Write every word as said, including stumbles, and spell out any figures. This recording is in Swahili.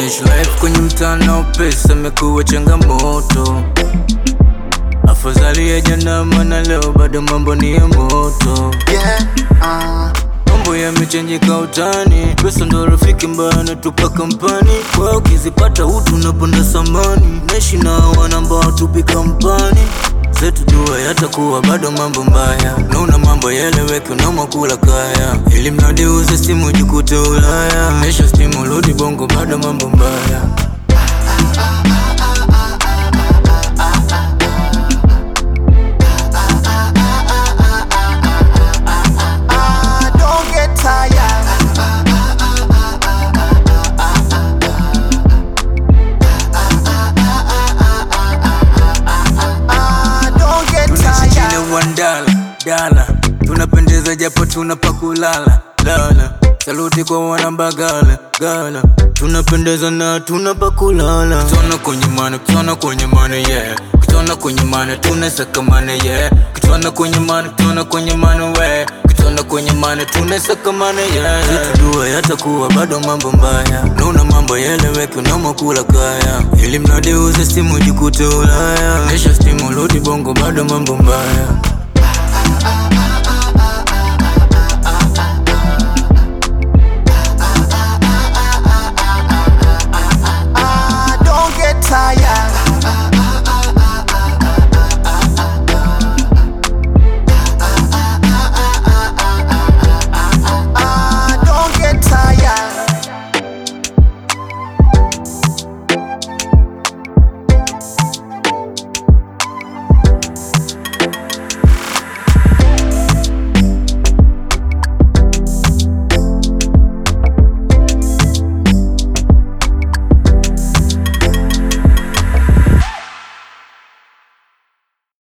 Kuishi life kwenye mtandao, pesa imekuwa changamoto. Afadhali ya jana, maana leo bado mambo ni ya moto. Yeah, uh. Mambo yamechanjika utani, pesa ndo rafiki mbaya natupa kampani. Kwa ukizipata utu unapanda samani, naishi na wana ambao tupi kampani. Zetu dua yatakuwa bado mambo mbaya, naona mambo yeleweke unauma kula kaya. Ili mradi uze simu jikute Ulaya, nesha stimu rudi bongo bado mambo mbaya. Dala, dala, tunapendeza japo tunapakulala lala. Saluti kwa wanambagala gala, tunapendeza na tunapakulala. Kitona kwenye mane, kitona kwenye mane yeah. Kitona kwenye mane, tunasaka mane yeah. Kitona kwenye mane, kitona kwenye mane we. Kitona kwenye mane, tunasaka mane yeah. Zetu dua yatakuwa bado mambo mbaya, naona mambo yeleweke unauma kula kaya. Ili mradi uze simu jikute Ulaya, nesha stimu rudi bongo bado mambo mbaya.